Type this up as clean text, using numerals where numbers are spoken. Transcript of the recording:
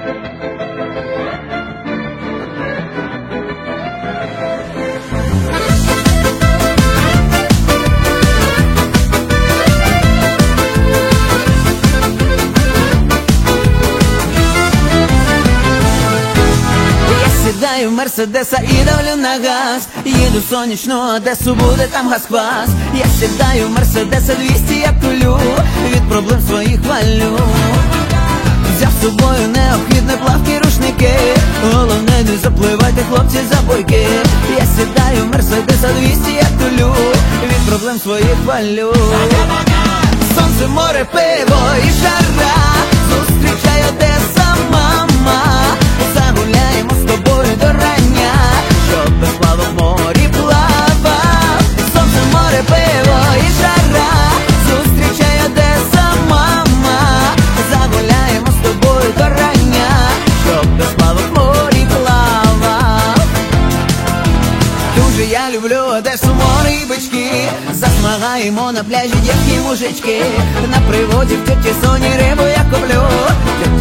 Сідаю в Мерседеса і давлю на газ. Їду в сонячну Одесу, буде там газ-квас. Я сідаю в Мерседеса 200, я тулю, від проблем своїх валю. Взяв з собою необхідне плавкі рушники, головне не запливайте, хлопці, за бойки. Я сідаю в Мерседеса 200, я тулю, від проблем своїх валю. Сонце, море, пиво і жара, зустрічай Одеса, мама. Загуляємо з тобою до рання, щоб без плавок в морі плавав. Сонце, море, пиво і жара, зустрічай Одеса, мама. Загуляємо з тобою до рання, щоб без плавок в морі плавав. Дуже я люблю Одесу, море і бички. Засмагаємо на пляжі дівки, мужички. На приводі в тьоті Соні рибу я куплю.